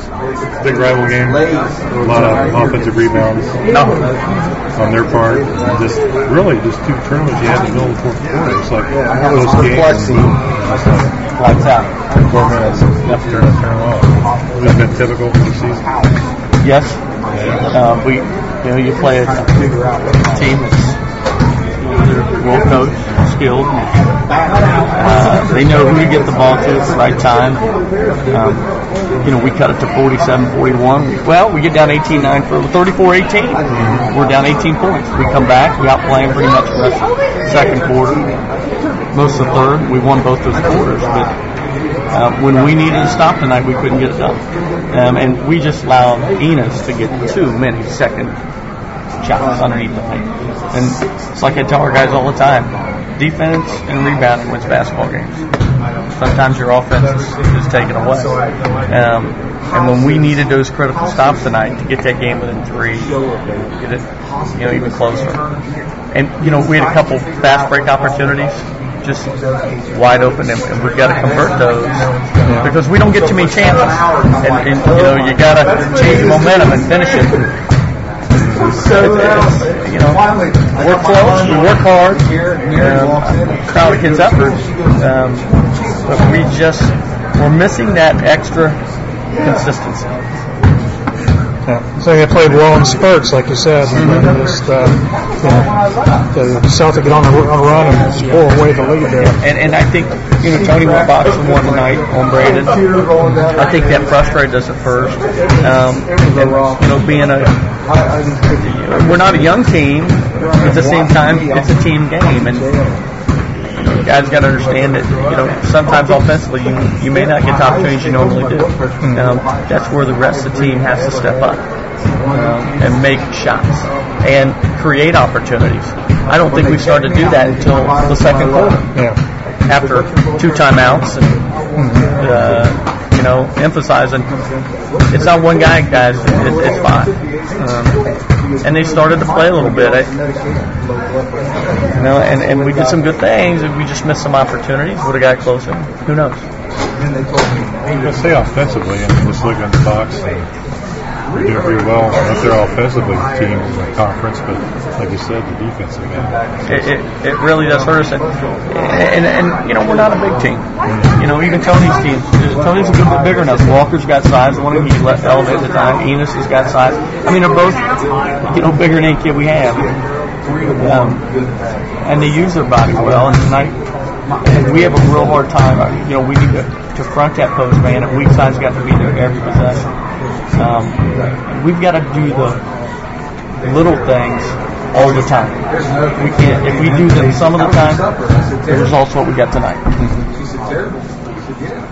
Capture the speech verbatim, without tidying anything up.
Big rival game. A lot of offensive rebounds. No. On their part. Just really just two turnovers you had in the middle of the fourth quarter. It's like those games. Lights out. Four minutes. Yep. Turn it, turn it off. Has been typical for the season. Yes. Um, we, you know, you play a team that's well coached, skilled. Uh, they know who to get the ball to at the right time. Um, you know, we cut it to forty-seven forty-one. Well, we get down eighteen nine for thirty-four eighteen. We're down eighteen points. We come back. We outplay them pretty much the rest of the second quarter. Most of the third. We won both those quarters. But uh, when we needed to stop tonight, we couldn't get it done. Um, and we just allowed Enos to get too many second shots underneath the paint. And it's like I tell our guys all the time, defense and rebounding wins basketball games. Sometimes your offense is, is taken away. Um, and when we needed those critical stops tonight to get that game within three, get it, you know, even closer. And, you know, we had a couple fast break opportunities, just wide open, and, and we've got to convert those because we don't get too many chances. And, and you know, you got to change the momentum and finish it. So, it's, you know, we're close, we work hard, um, proud of kids' effort, um, but we just, we're missing that extra consistency. Yeah. So they played well in spurts, like you said, and then just, uh, you know, the Celtic get on a, on a run and spoil away the lead there. And, and I think, you know, Tony went boxing one tonight on Braden. I think that frustrated us at first. Um, and, you know, being a, we're not a young team, but at the same time, it's a team game, and you guys got to understand that, you know, sometimes offensively you, you may not get the opportunities you normally do. Um, that's where the rest of the team has to step up um, and make shots and create opportunities. I don't think we started to do that until the second quarter. Yeah. After two timeouts and, uh, you know, emphasizing it's not one guy, guys, it's, it's five. Um, and they started to play a little bit. I, you know, and, and we did some good things, and we just missed some opportunities. Would have got closer. Who knows? Let's say offensively, and just looking at the box, they do pretty well if they're offensively teams in the conference, but like you said, the defensive end. It, it, it really does hurt us. And, and, and, you know, we're not a big team. You know, even Tony's team, Tony's a good bit bigger than us. Walker's got size. The one he let elevate at the time. Enos has got size. I mean, they're both, you know, bigger than any kid we have. Um, and they use their body well. And tonight, and we have a real hard time. You know, we need to, to front that post man, and weak side's got to be there every possession. Um, we've got to do the little things all the time. We can't. If we do them some of the time, the result's what we got tonight.